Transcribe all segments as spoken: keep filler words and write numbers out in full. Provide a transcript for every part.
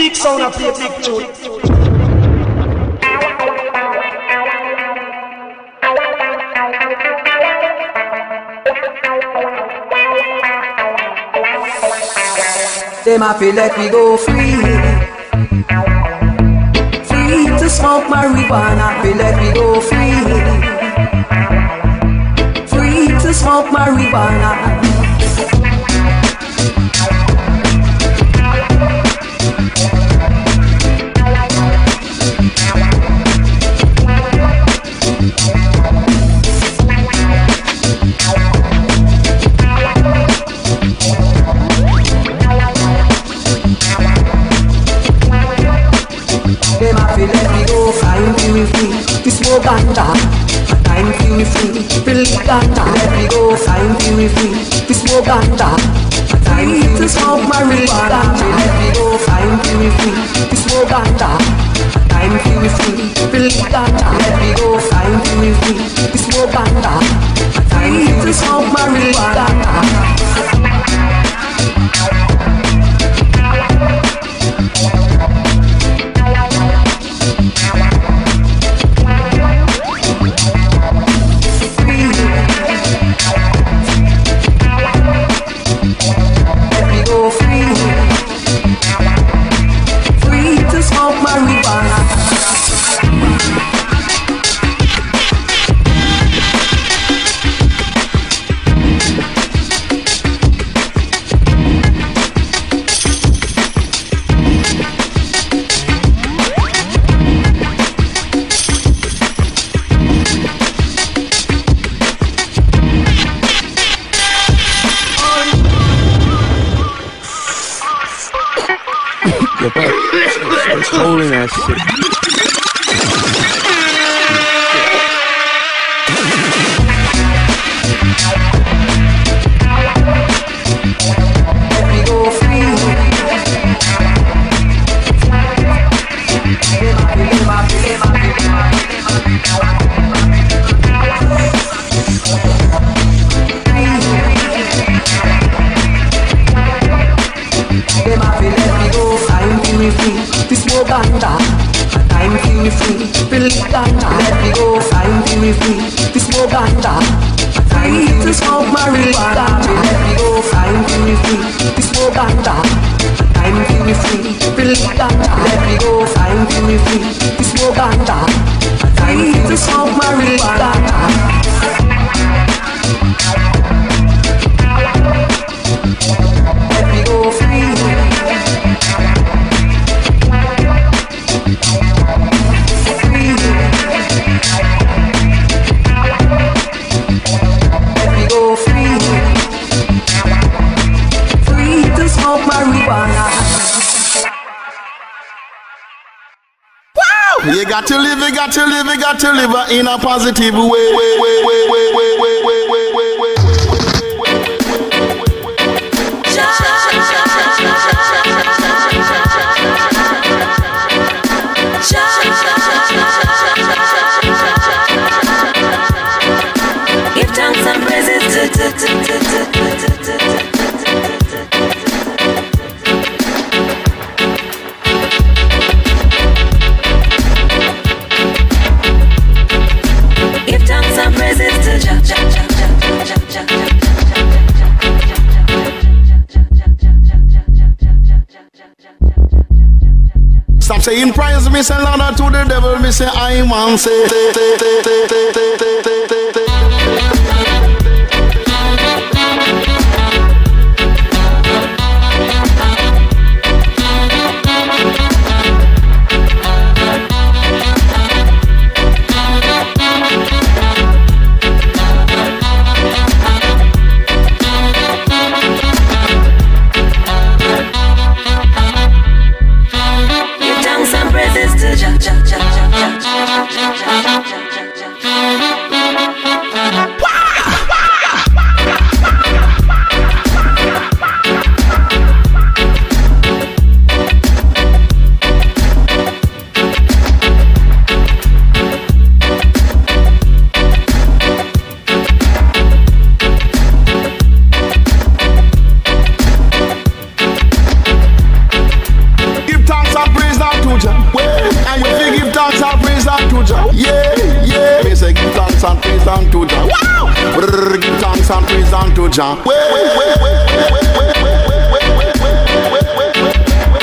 big sound of play big tune. Them a feel let me go free, free to smoke marijuana. Feel let me go free, free to smoke marijuana. Them a feel let me go fine, feel free to smoke ganja. Time feel free, feel ganja. Let me go fine, feel free to smoke ganja. Time to smoke marijuana. Let me go fine, feel free to smoke ganja. Time feel free, feel ganja. Let me go fine, feel free to smoke ganja. Time to smoke marijuana. It's holding that shit. Let me go free. Them a feel let me go fine, feel free to smoke ganja. Time feel free, feel ganja. Let me go fine, feel free to smoke ganja. Time to smoke marijuana. Let me go fine, feel free to smoke ganja. Time feel free, feel ganja. Let me go fine, feel free to smoke ganja. Time to smoke marijuana. Let me go free. Free. Let me go free. Free to smoke marijuana. Wow! You got to live, you got to live, you got to live in a positive way. Way, way, way, way, way, way, way, way, way, way. Give thanks and praises to Give thanks and praises to Jah, Jah, Jah, Jah, Jah, Jah. Stop saying praise, me say Lord to the devil, me say I want say. Jah, Jah, Jah, Jah, Jah, Jah, Jah, Jah, Jah, Jah, Jah. Jah. And you fi give thanks and praise unto Jah. Yeah, yeah. Me say give thanks and praise unto Jah. Wow. Brrr, give thanks and praise unto Jah. Wait, wait, wait, wait, wait, wait, wait, wait, wait, wait, wait, wait, wait, wait.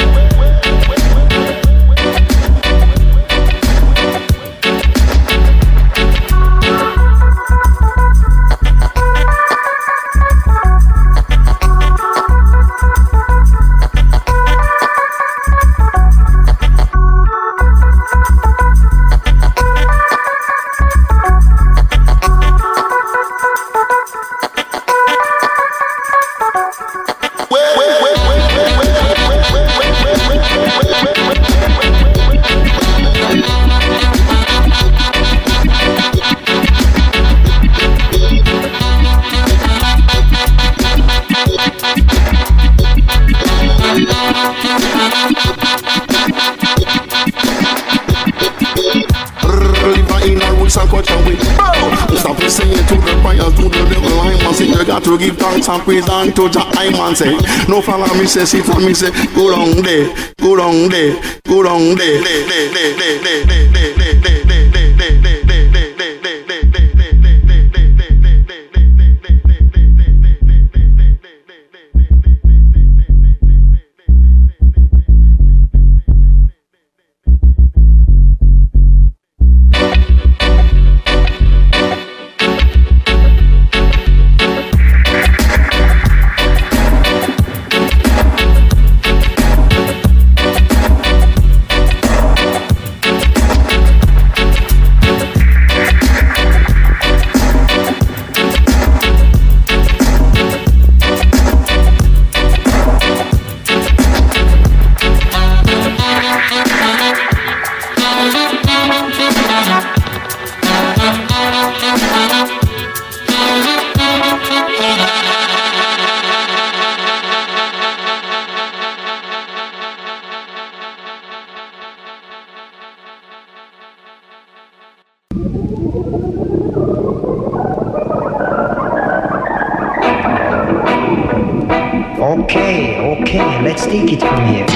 To give thanks and praise unto Jah, I man say. No follow me say, sit and me say, go down there, go down there, go down there. Okay, okay, let's take it from here.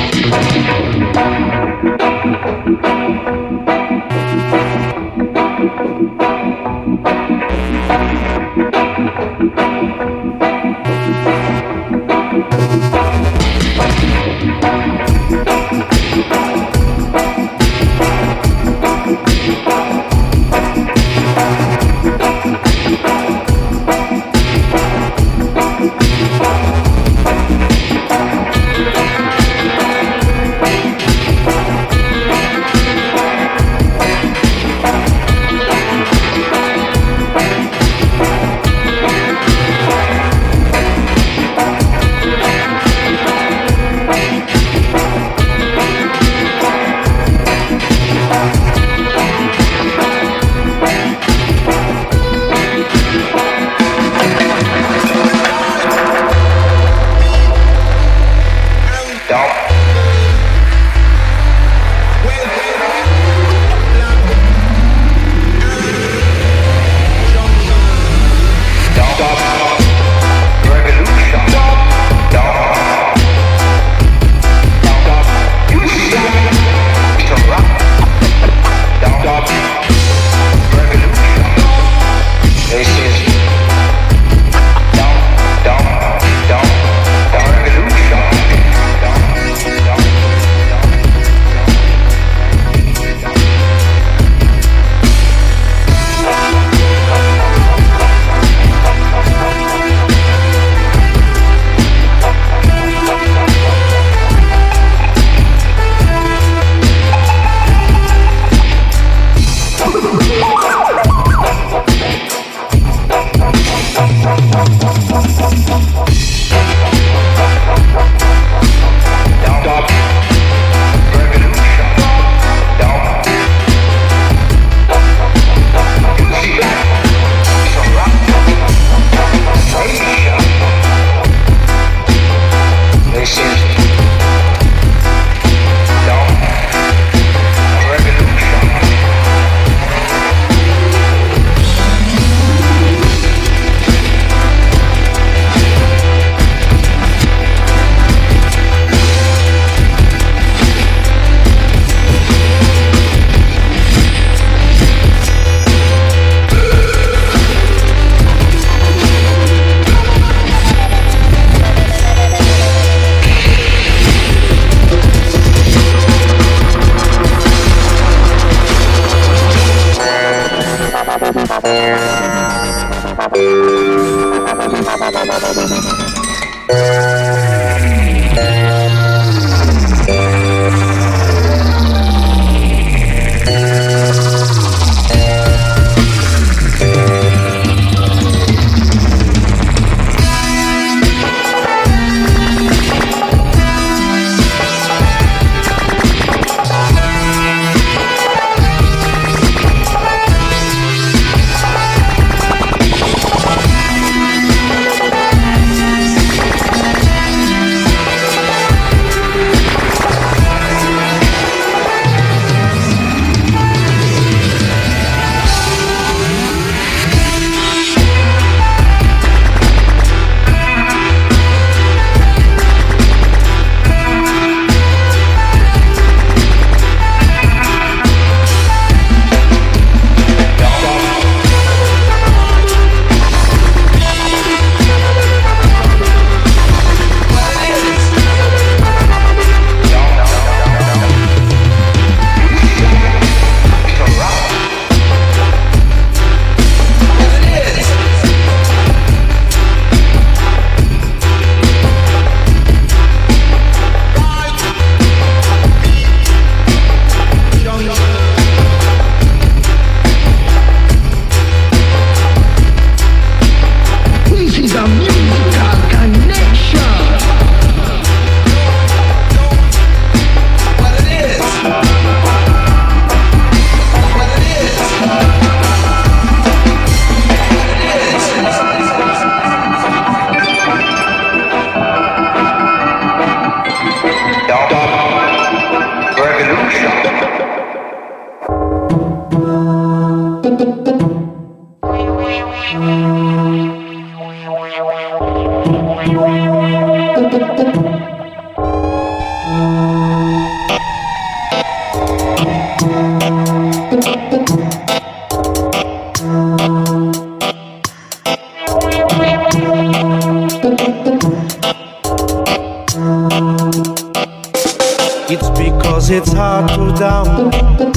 It's because it's hard to down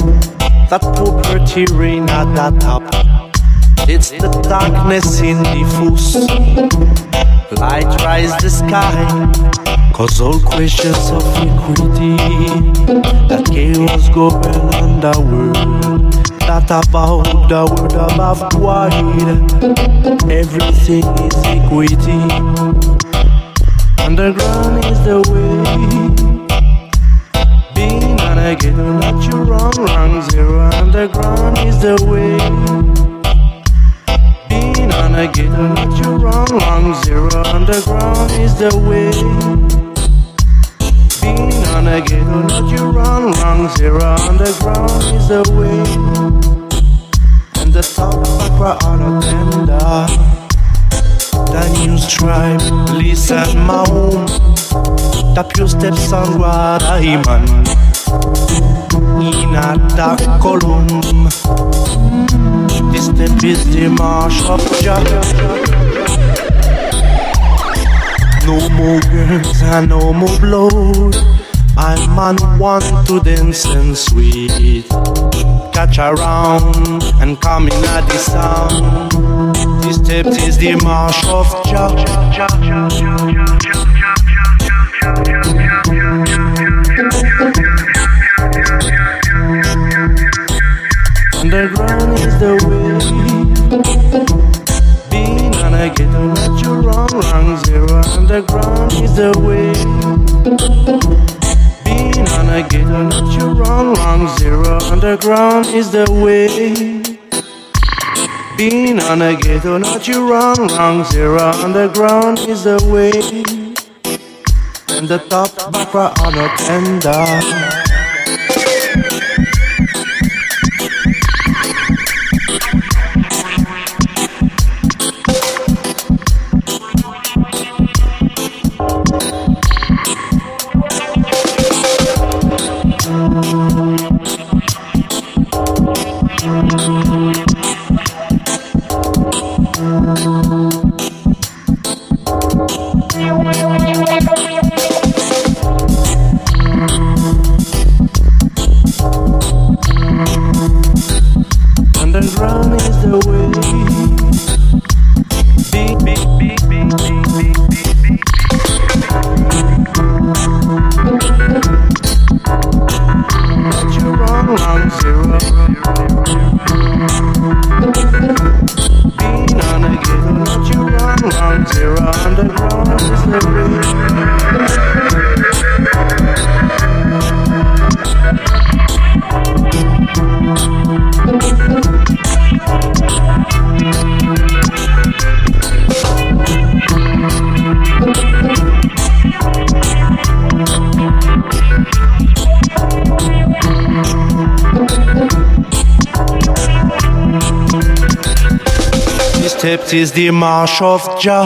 that poverty reign at the top. It's the darkness in diffuse light rise the sky, cause all questions of equity, that chaos govern on the world, that about the word above wide, everything is equity. Underground is the way. Being on a ghetto, not you wrong, wrong zero. Underground is the way. Being on a ghetto, not you wrong, wrong zero. Underground is the way. Being on a ghetto, not you wrong, wrong zero. Underground is the way. And the top of Accra on a tender. The new tribe, listen my home. Tap your steps on what I man. In a dark column. This step is the march of Jah. No more girls and no more blood. I man want to dance and sweet. Catch around and come in at the sound. This step is the march of Jah. Underground is the way. Being on a ghetto, not you wrong, wrong zero. Underground is the way. Being on a ghetto, not you wrong, wrong zero. Underground is the way. Being on a ghetto, not you wrong, wrong zero. Underground is the way. And the top back on a tender. zero. Being on a given that you run round zero underground is the This steps is the march of Jah.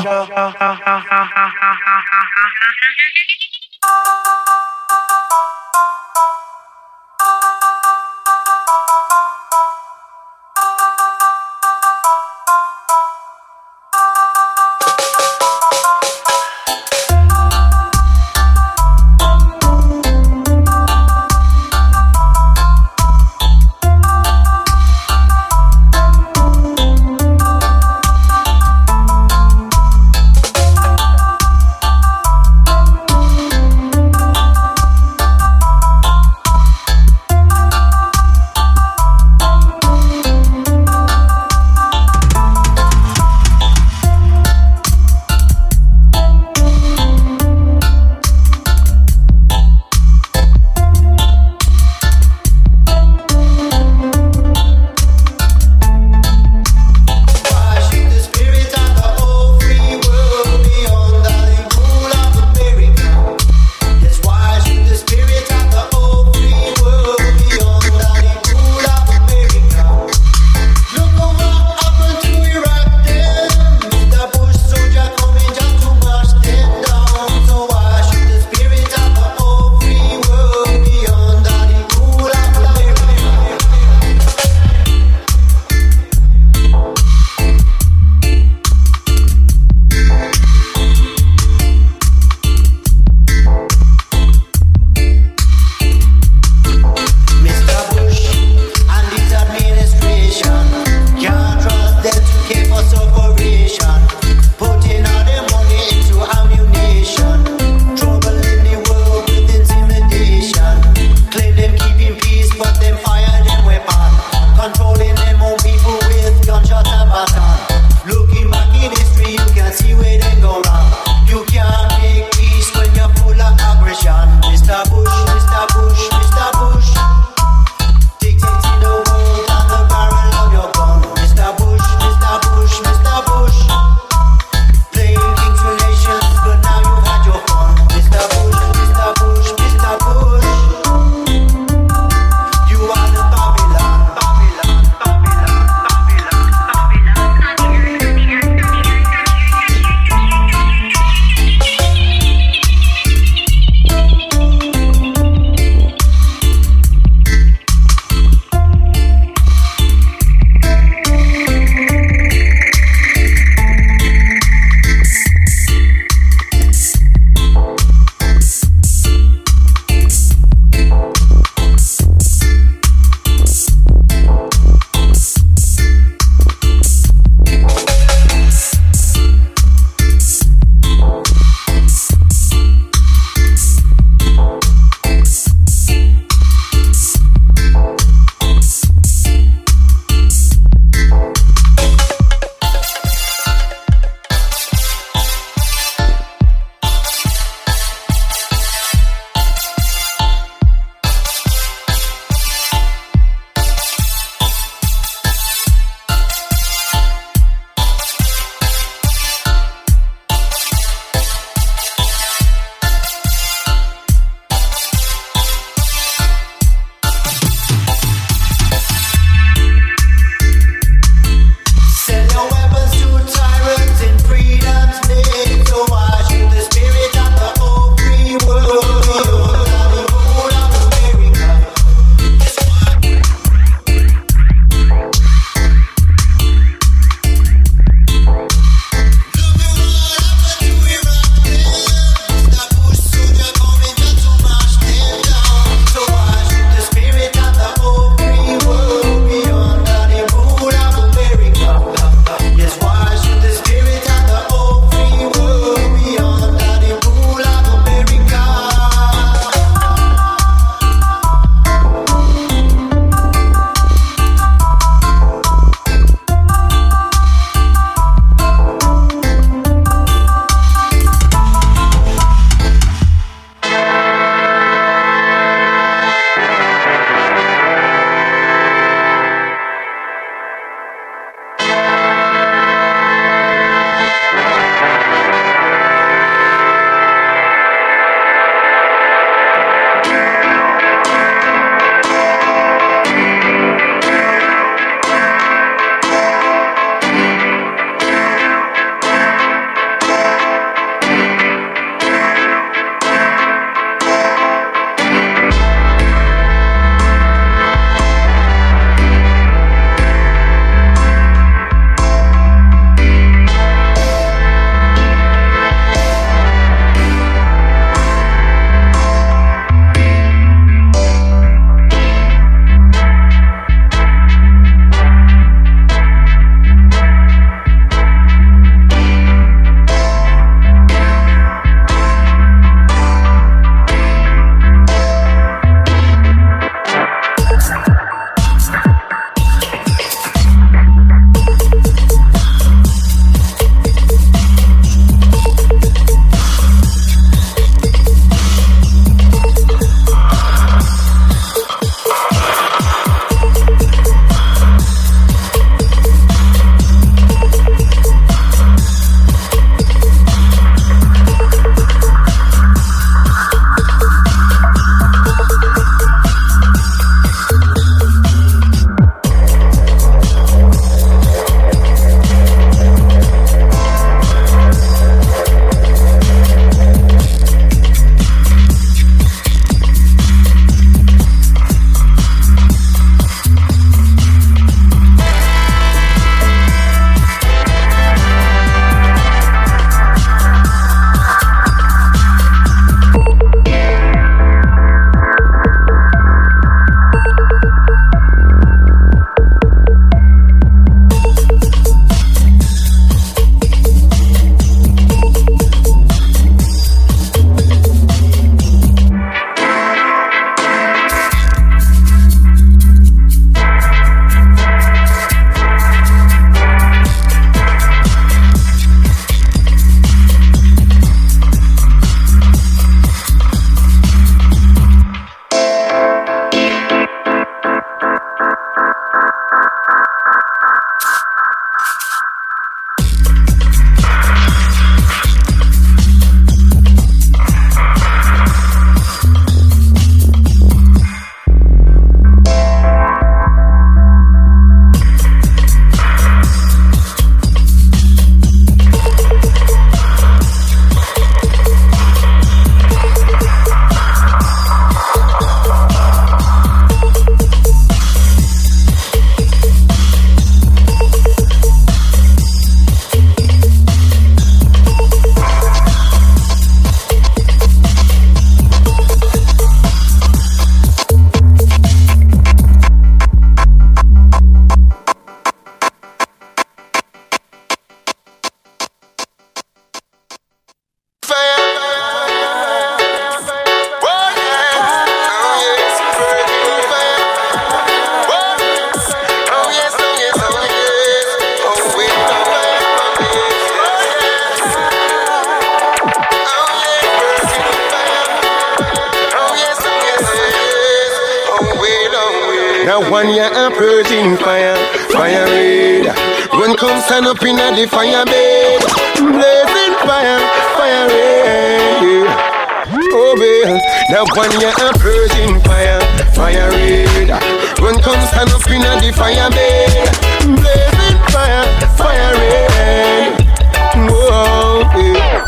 Now one year a purging fire, fire red. Run come stand up in the fire bed, blazing fire, fire red. Oh well, now one year a purging fire, fire red. Run come stand up in the fire bed, blazing fire, fire red. Whoa, yeah.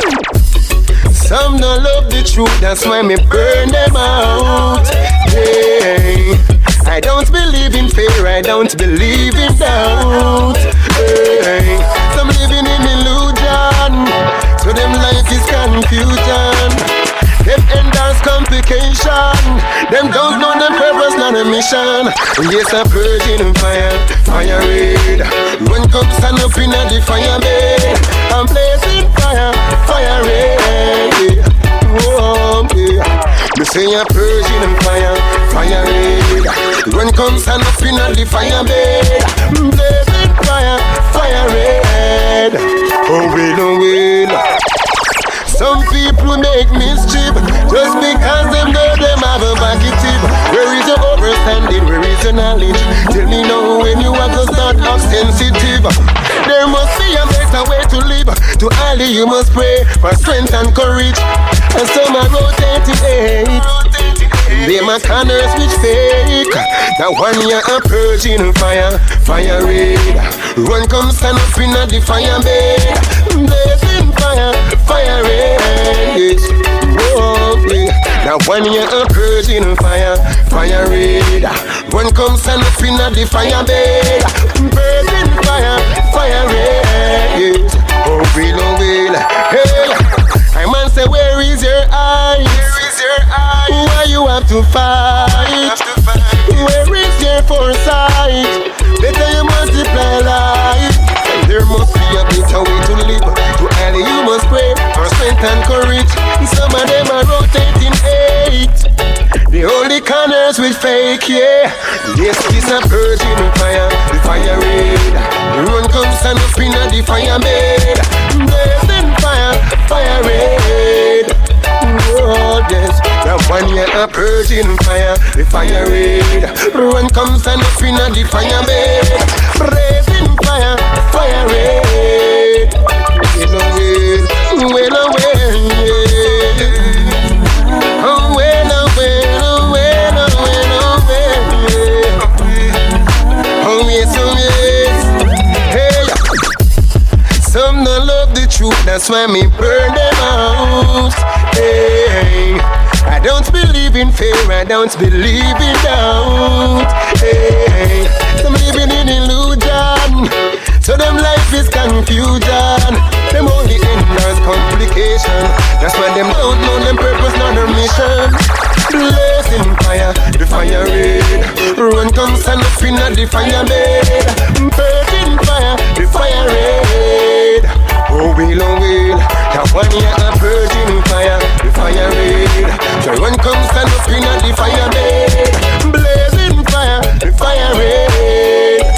Some don't love the truth, that's why me burn them out. Yeah. I don't believe in fear, I don't believe in doubt. Hey. Some living in illusion, so them life is confusion. Them endless complication, them don't know the purpose, not a mission. Yes, a purging fire, fire red. Run come stand up in the fire bed, I'm blazing fire, fire red. Whoa, yeah. Me say a purging fire, fire red. Run come stand up in the fire bed, blazing fire, fire red. Oh well, oh well. Some people make mischief just because them know them have a bucket tip. Where is your understanding? Where is your knowledge? Tell me now when you have to start up sensitive. There must be a better way to live. To Ali you must pray for strength and courage. And some are rotating. They my corners which fake. Now one year a purging fire, fire red. Run come stand up in the fire bed, blazing fire, fire red. Yes. Whoa, yeah. Now one year a purging fire, fire red. Run come stand up in the fire bed, blazing fire, fire red. Yes. Oh will, oh will. Hey, I man say where is your eyes? Where is your eyes? Why you have to fight? Where is your foresight? Better you multiply life. There must be a better way to live. To Ali you must pray for strength and courage. Some of them are rotating eight. The only corners with fake, yeah. Yes, it's a purging fire, the fire red. The run comes stand up in the fire bed, blazing fire, fire red. Oh yes, now one year a purging fire, the fire red. Run comes stand up in the fire bed, blazing fire, fire red. Well away, well away, yeah. Oh well away, oh well away, oh well, yeah. Oh yes, oh yes. Hey, some don't love the truth, that's why me burn them out. Hey, I don't believe in fear, I don't believe in doubt. Hey, some living in illusion, so them life is confusion. Them only endless complication, that's why them don't know them purpose, not their mission. Blazing fire, the fire red. Run come stand up in the fire bed, burning fire, the fire red. Oh will, oh will. Now one year a purging fire, the fire red. So run come stand up in the fire bed, blazing fire, the fire red.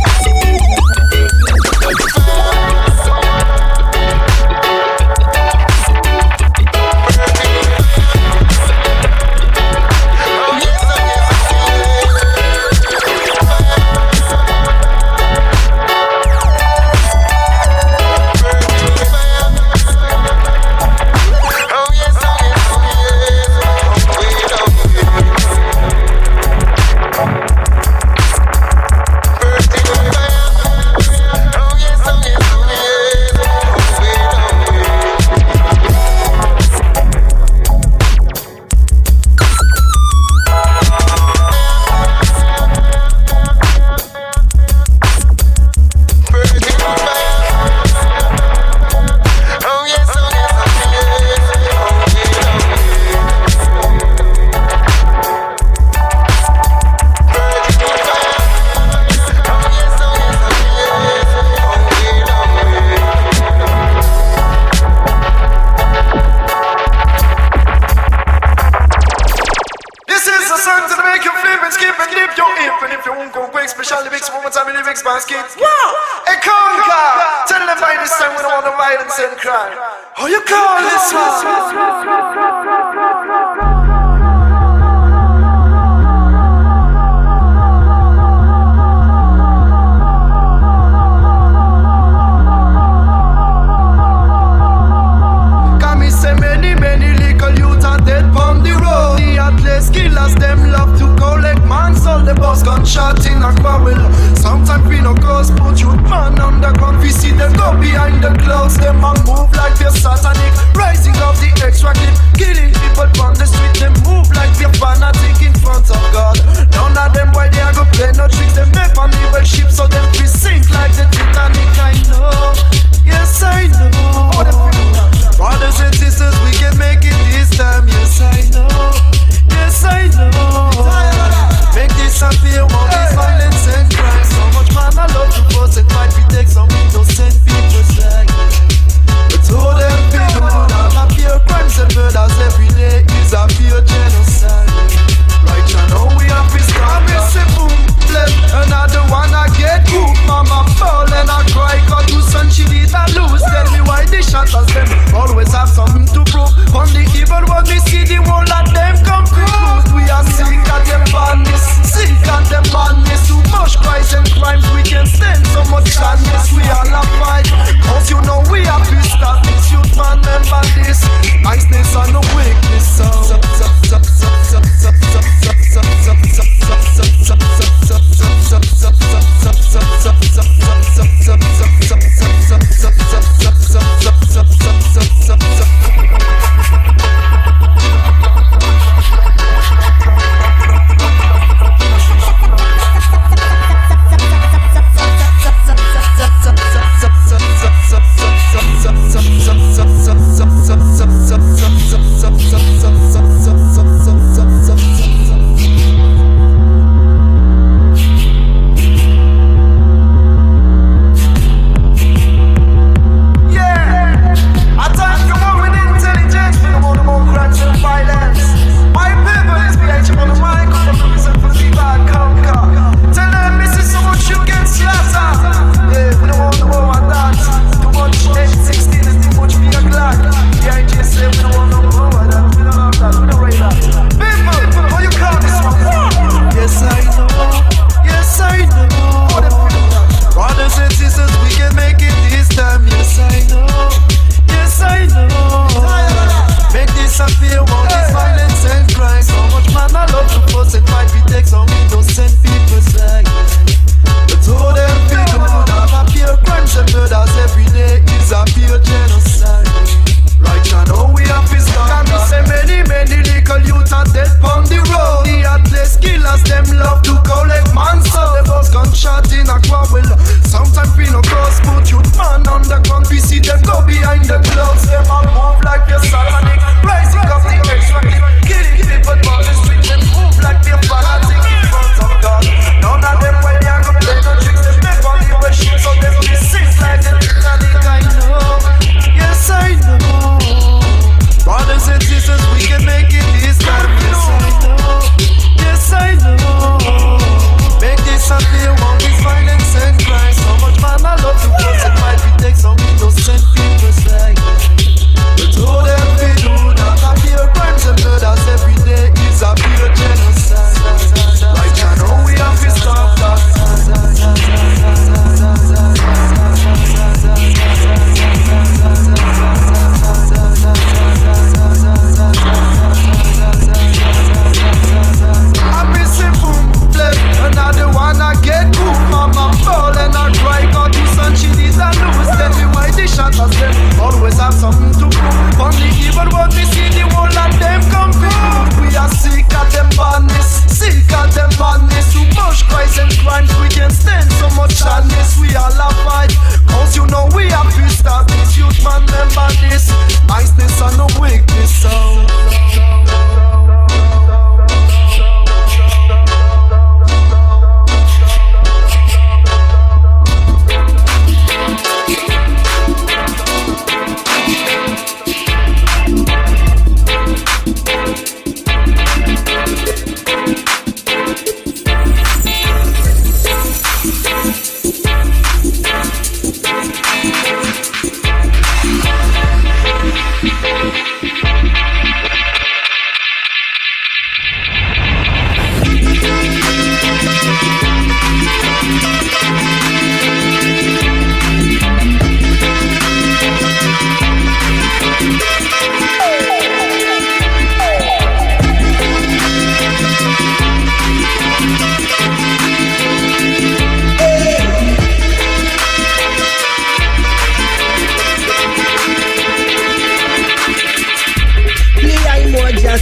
Oh, you call this one?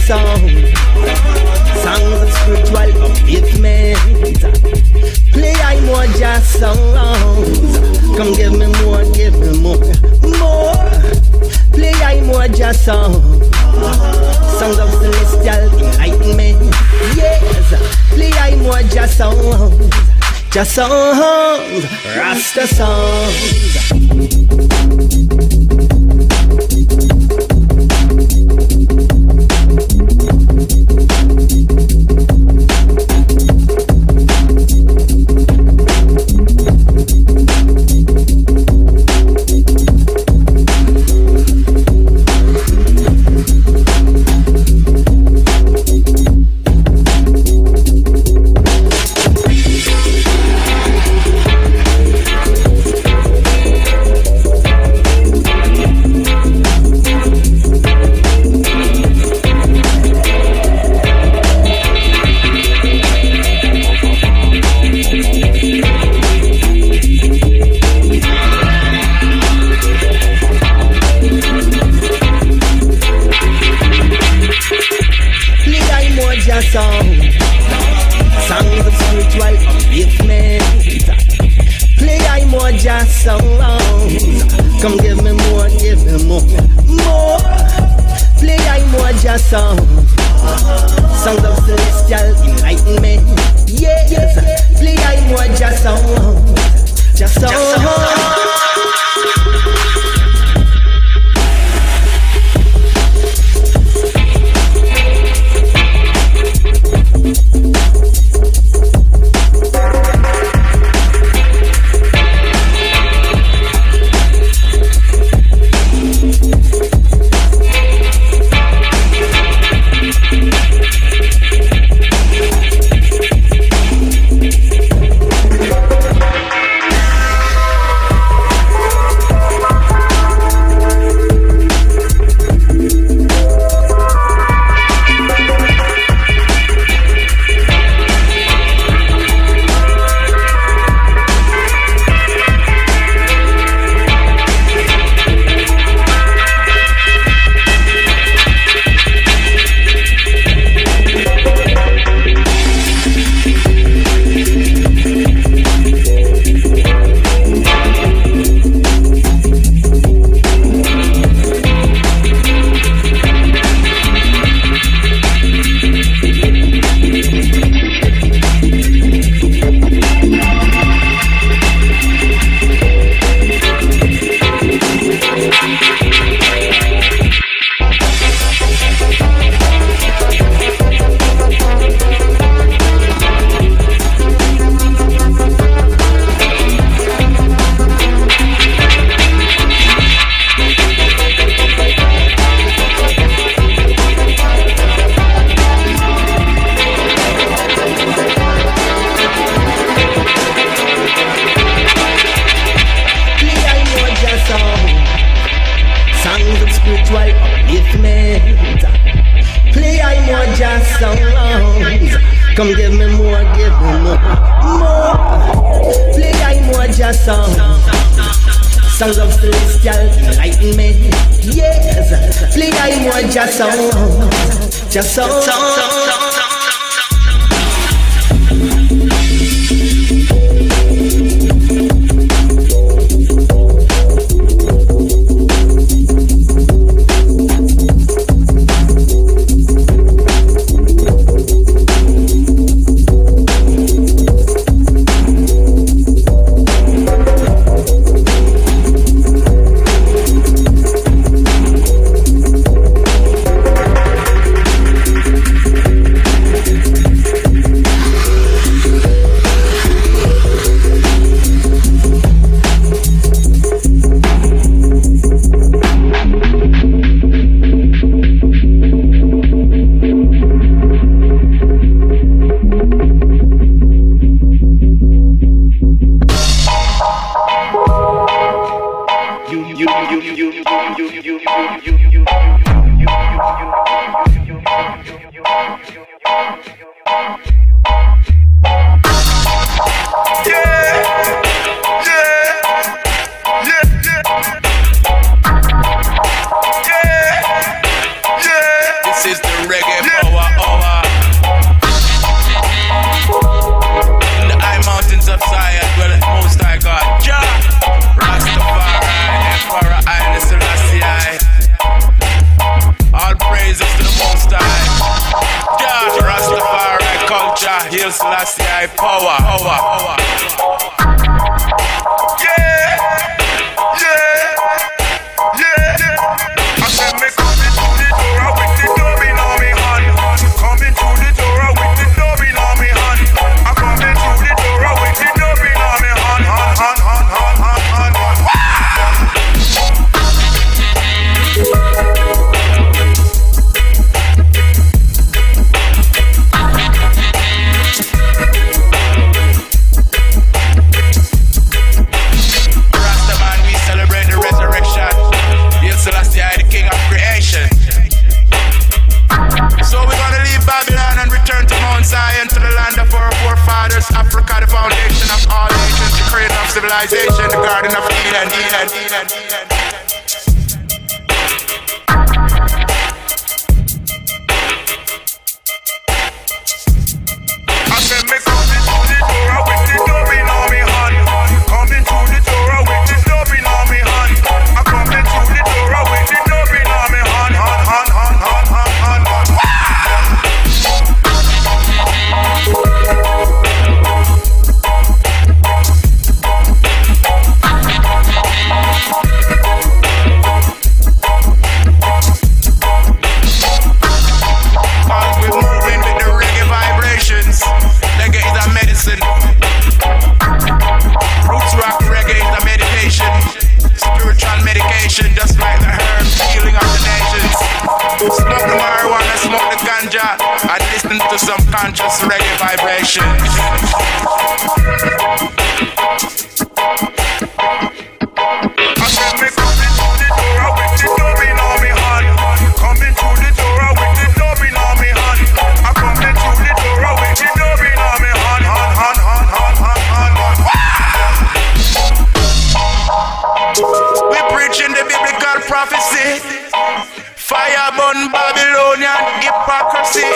song. Songs of spiritual upliftment. Play I more jazz songs. Come give me more, give me more, more. Play I more jazz songs. Songs of celestial enlightenment. Yes, play I more jazz songs. Jazz songs, Rasta songs. Come give me more, give me more, more. Play I more jazz songs, songs of celestial enlightenment. Yes, play I more jazz songs, jazz songs. I power. power, power. Yeah, yeah, yeah. I said me coming to the door with the dubbing on me hand. Coming to the door with the dubbing on me hand. I'm coming to the door with the dubbing on me hand, hand, hand, hand, hand, hand, hand, hand. Rastaman, we celebrate the resurrection. Hail Selassie, the King of creation. So we're gonna leave Babylon and return to Mount Zion, to the land of our forefathers, Africa, the foundation of all nations, the creator of civilization, the garden of Eden, Eden, Eden, Eden. I said me coming to the door with the dubbing on me hand. Coming to the door with the dubbing on me hand. I'm coming to the door with the dubbing on me hand, hand, hand, hand, hand, hand, hand, hand. Cause we're moving with the reggae vibrations. Reggae is a medicine. Roots rock reggae is a meditation. Spiritual medication, just like the herbs, healing of the nations. Smoke the marijuana, smoke the ganja, and listen to some conscious reggae vibrations. I said me coming to the door with the dubbing on me hand. Coming to the door with the dubbing on me hand. I'm coming to the door with the dubbing on me hand, hand, hand, hand, hand, hand, hand, hand. We preaching the biblical prophecy. Fire burn Babylonian hypocrisy.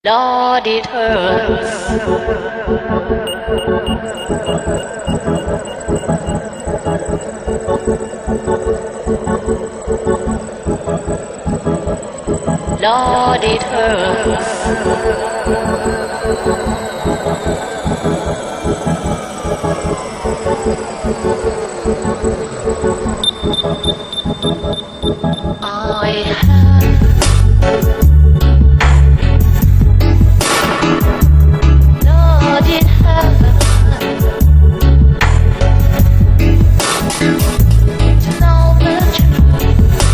Lord, it hurts. Lord, it hurts. I have Lord, it hurts to know the truth,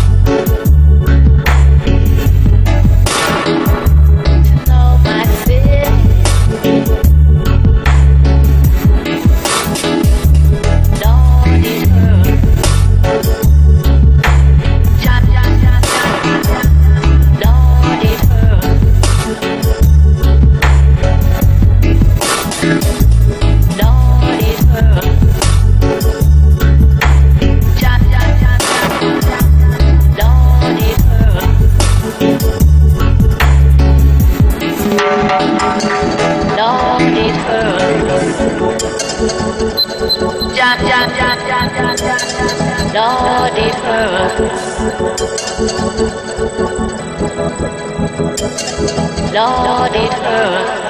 to know my sin. Lord, it hurts. Ja, ja, ja, ja, ja. Lord, it hurts. Lord, it hurts. Ja, ja, ja, ja, ja. Lord, it hurts. Lord, it hurts. Ja, ja, ja, ja, ja, ja, ja. Lord, it hurts. Lord, it hurts.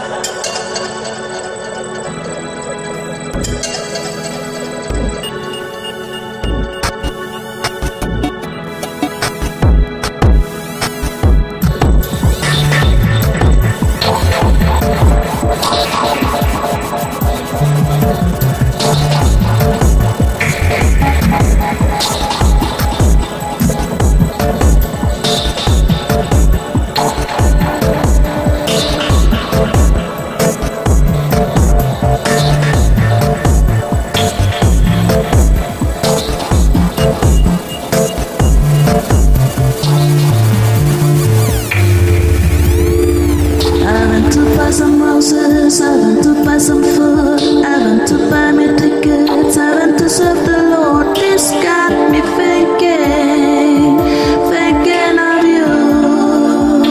I went to buy some roses, I went to buy some food, I went to buy me tickets, I went to serve the Lord. This got me thinking, thinking of you.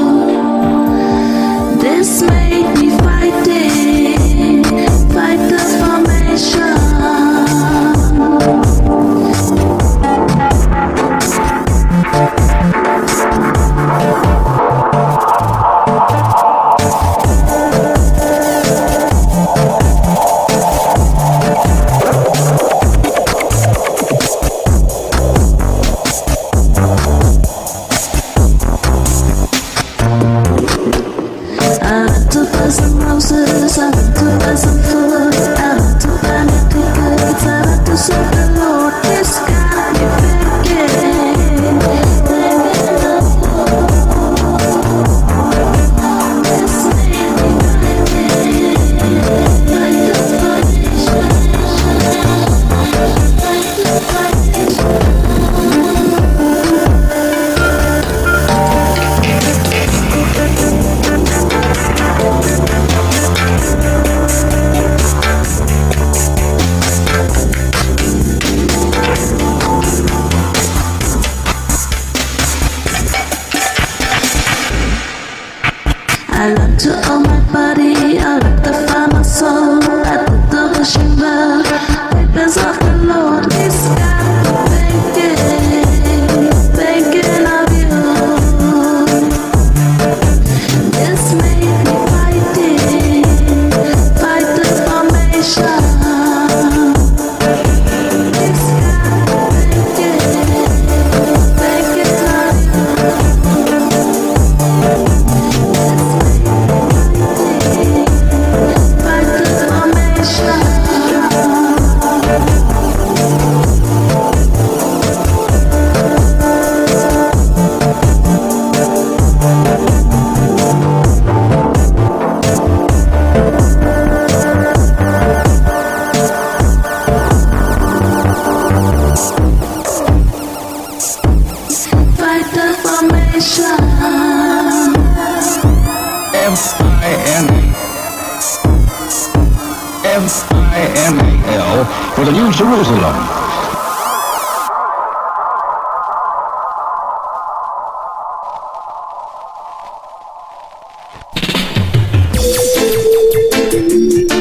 This made me fighting, fight the formation. I went to buy some roses, I went to buy some food, I went to buy me tickets, I went to serve the Lord. This got me thinking, thinking of you. This made me fighting, fight the formation, fight the formation. I learned to own my body, I learned to find my soul. I put the wishing well, papers of the Lord. This got me thinking, thinking of you. This made me fighting, fight the formation. This got me thinking, thinking of you. Fight the formation. Fight the formation. F I N A F I N A L for the New Jerusalem.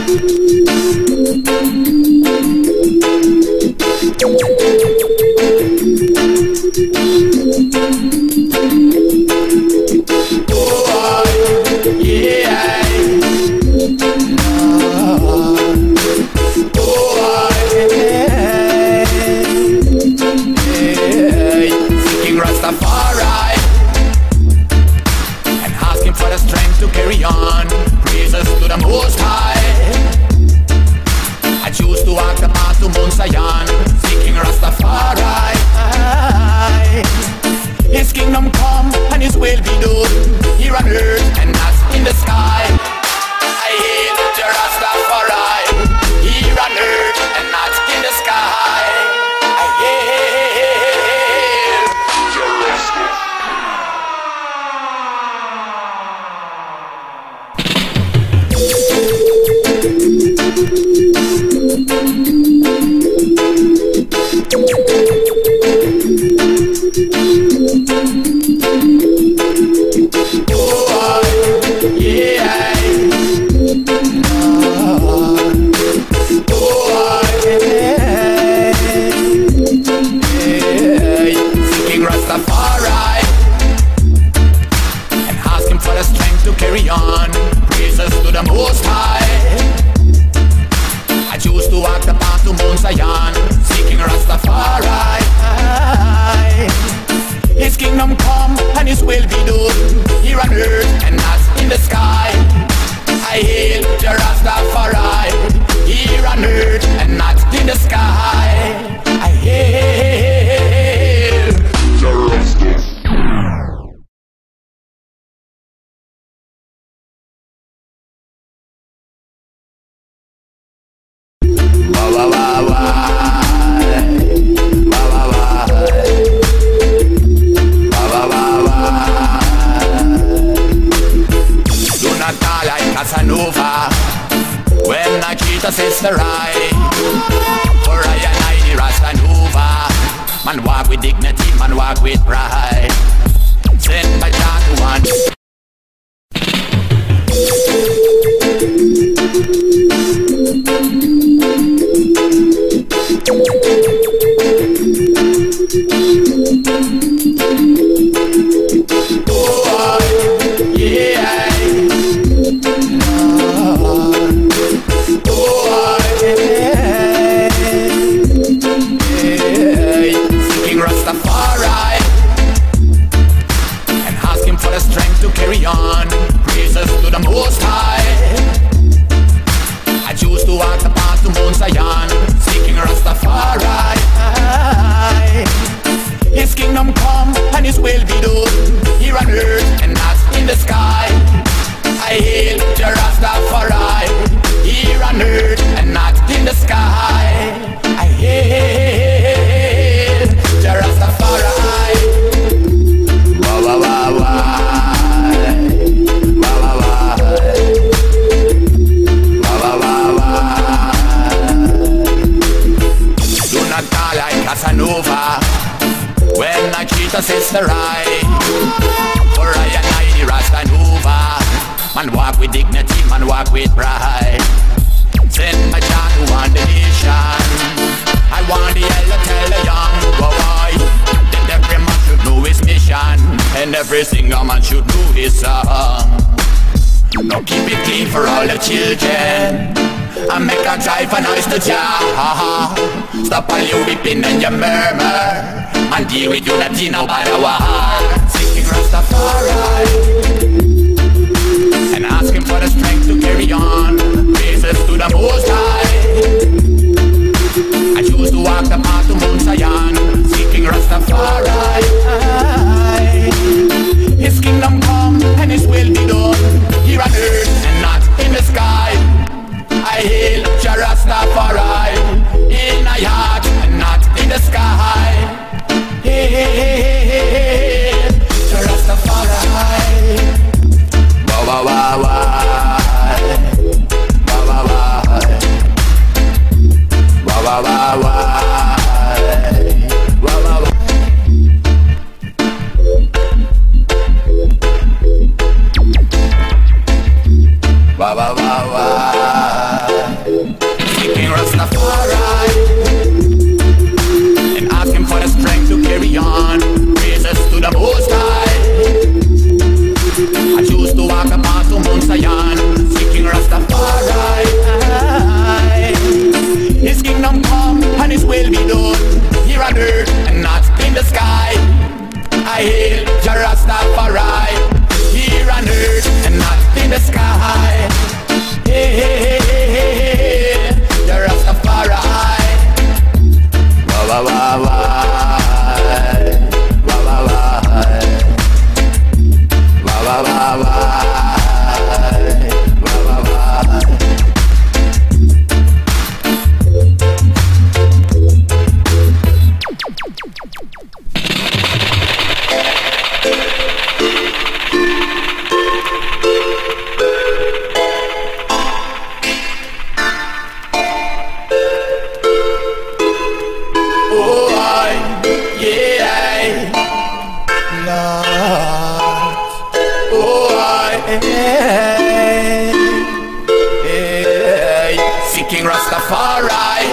In the sky, hey, hey, hey, hey, hey. Seeking Rastafari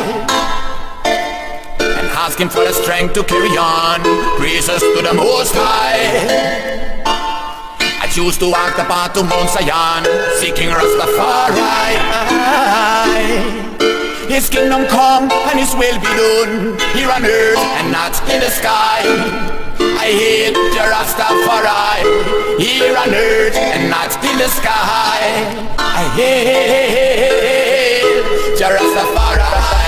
and asking for the strength to carry on. Praises to the Most High. I choose to walk the path to Mount Zion, seeking Rastafari. His kingdom come and His will be done here on earth and not in the sky. I hail the Rastafari here on earth and not in the sky. I hail the Rastafari.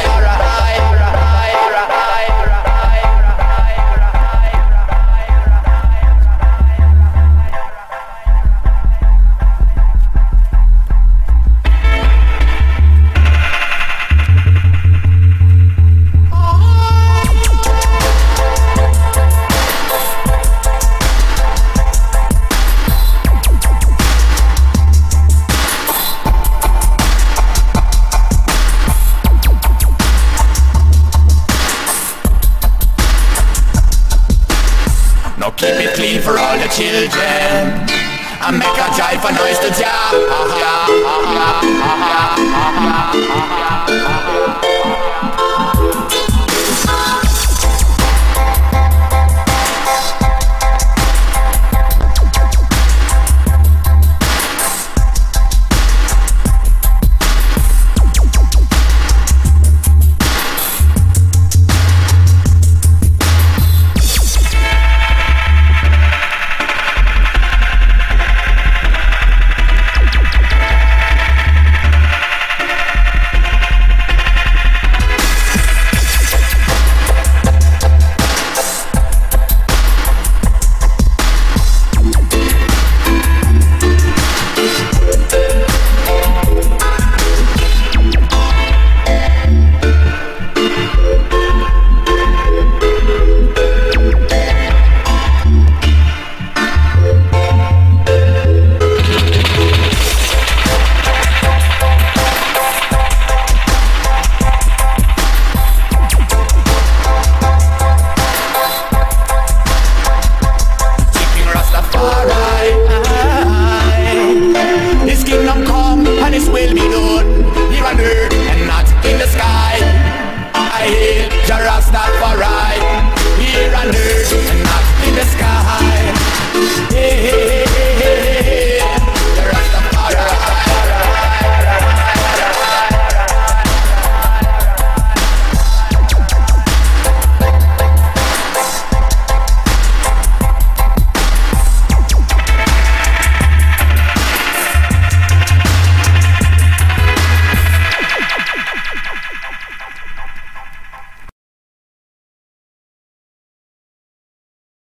Keep it clean for all the children and make a jive for noise to Jah.